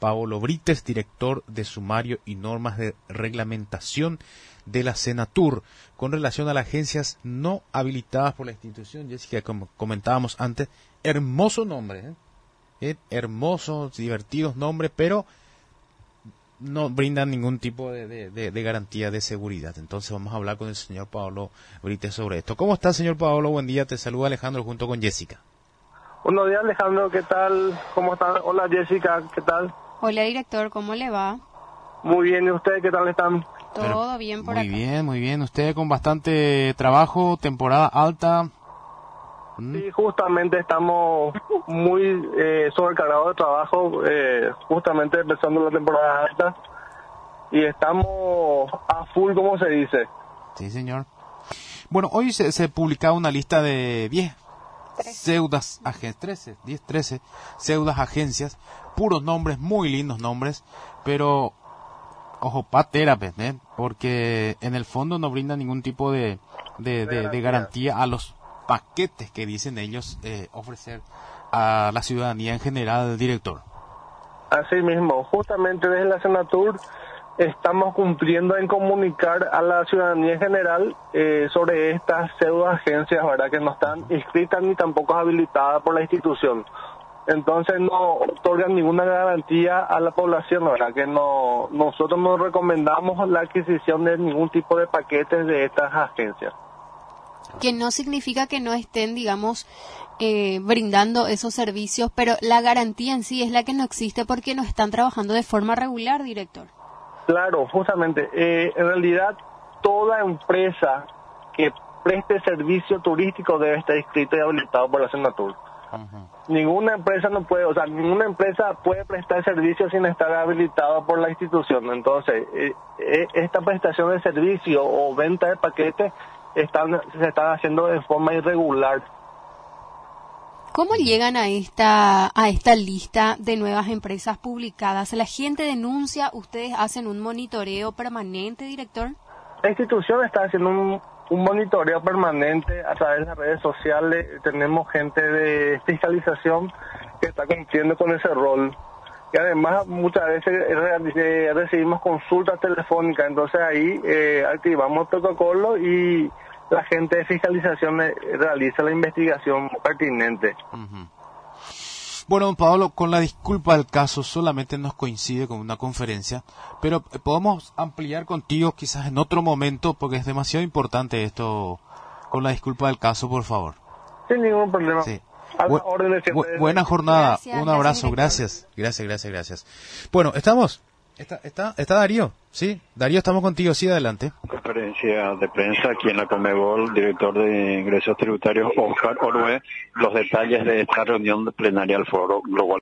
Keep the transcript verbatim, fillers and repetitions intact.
Paolo Brites, director de Sumario y Normas de Reglamentación de la Senatur, con relación a las agencias no habilitadas por la institución. Jessica, como comentábamos antes, hermoso nombre, ¿eh? ¿Eh? Hermosos, divertidos nombres, pero no brindan ningún tipo de, de, de, de garantía de seguridad. Entonces vamos a hablar con el señor Paolo Brites sobre esto. ¿Cómo está, señor Paolo? Buen día, te saluda Alejandro junto con Jessica. Buenos días, Alejandro, ¿qué tal? ¿Cómo están? Hola, Jessica, ¿qué tal? Hola, director, ¿cómo le va? Muy bien, ¿y ustedes qué tal están? Todo Pero, bien por muy acá. Muy bien, muy bien. Usted con bastante trabajo, temporada alta. ¿Mm? Sí, justamente estamos muy eh, sobrecargados de trabajo, eh, justamente empezando la temporada alta, y estamos a full, como se dice. Sí, señor. Bueno, hoy se, se publicaba una lista de diez pseudas agencias, trece, diez, trece pseudas agencias, puros nombres, muy lindos nombres, pero ojo, patera, ¿eh? Porque en el fondo no brinda ningún tipo de, de, de, de garantía a los paquetes que dicen ellos eh, ofrecer a la ciudadanía en general, director. Así mismo, justamente desde la Senatur estamos cumpliendo en comunicar a la ciudadanía en general eh, sobre estas pseudo agencias, ¿verdad?, que no están inscritas ni tampoco habilitadas por la institución. Entonces no otorgan ninguna garantía a la población, ¿verdad?, que no nosotros no recomendamos la adquisición de ningún tipo de paquetes de estas agencias. Que no significa que no estén, digamos, eh, brindando esos servicios, pero la garantía en sí es la que no existe porque no están trabajando de forma regular, director. Claro, justamente. Eh, en realidad, toda empresa que preste servicio turístico debe estar inscrita y habilitado por la Senatur. Uh-huh. Ninguna empresa no puede, o sea, ninguna empresa puede prestar servicio sin estar habilitado por la institución. Entonces, eh, eh, esta prestación de servicio o venta de paquetes están, se están haciendo de forma irregular. ¿Cómo llegan a esta a esta lista de nuevas empresas publicadas? ¿La gente denuncia? ¿Ustedes hacen un monitoreo permanente, director? La institución está haciendo un, un monitoreo permanente a través de las redes sociales. Tenemos gente de fiscalización que está cumpliendo con ese rol. Y además muchas veces eh, recibimos consultas telefónicas, entonces ahí eh, activamos el protocolo y la gente de fiscalización realiza la investigación pertinente. Uh-huh. Bueno, don Paolo, con la disculpa del caso, solamente nos coincide con una conferencia, pero podemos ampliar contigo quizás en otro momento, porque es demasiado importante esto, con la disculpa del caso, por favor. Sin ningún problema. Sí. Bu- bu- buena jornada, gracias, un abrazo, gracias, gracias, gracias, gracias. Bueno, estamos, está, está, está Darío, sí, Darío, estamos contigo, sí, adelante. Conferencia de prensa aquí en la Conmebol, director de Ingresos Tributarios Oscar Orue, los detalles de esta reunión plenaria al Foro Global.